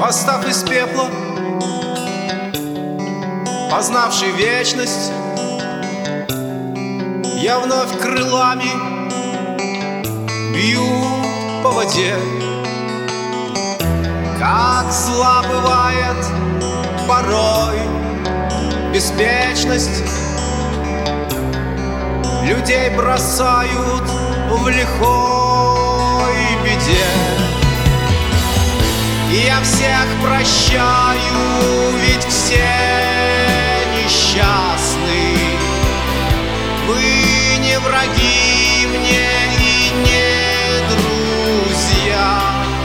Восстав из пепла, познавший вечность, я вновь крылами бью по воде. Как зла бывает порой беспечность, людей бросают в лихой беде. И я всех прощаю, ведь все несчастны. Вы не враги мне и не друзья.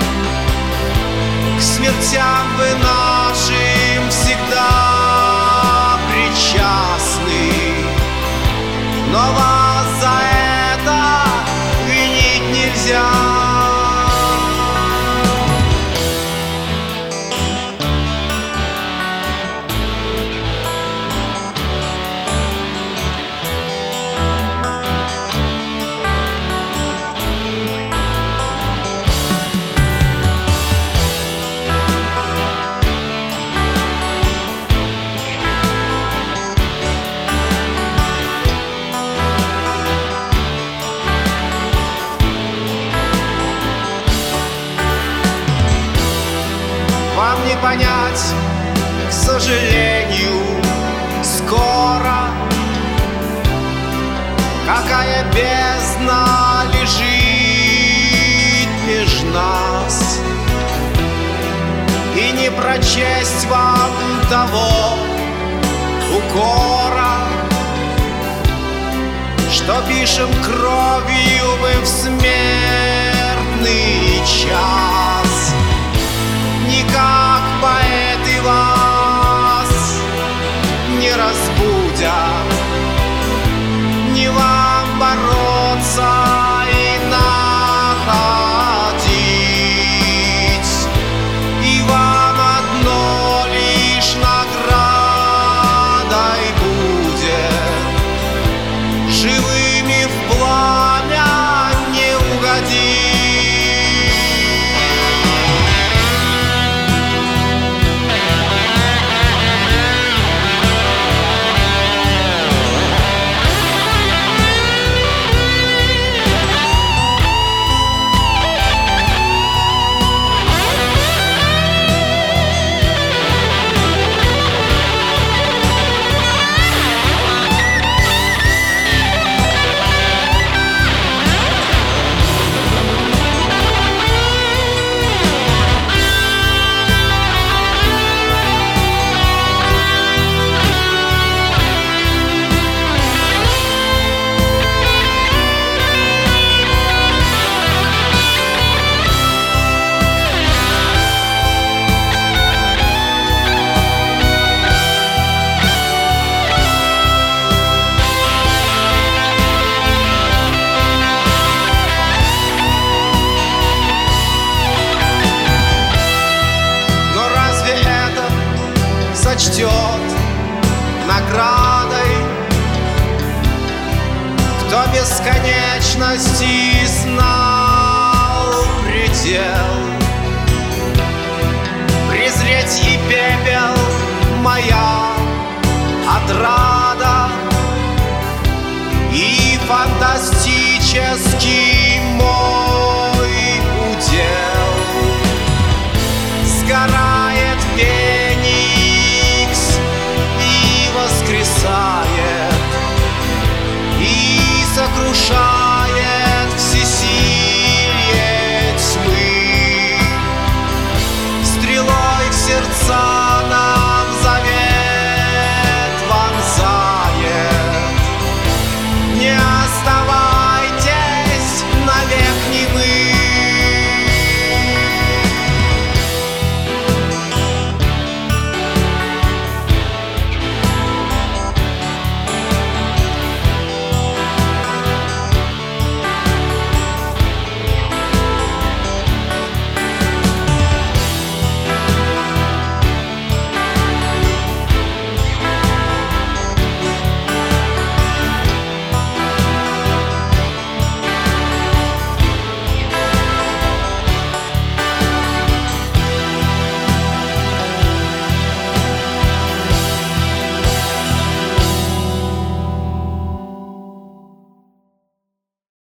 К смертям вы нашим всегда причастны, но вас за это винить нельзя. Вам не понять, к сожалению, скоро, какая бездна лежит меж нас. И не прочесть вам того укора, что пишем кровью мы в смертный час. Никак поэты вас не разбудят, не вам бороться и находить. И вам одно лишь наградой будет живыми в пламя не угодить. Сочтет наградой, кто бесконечности знал предел.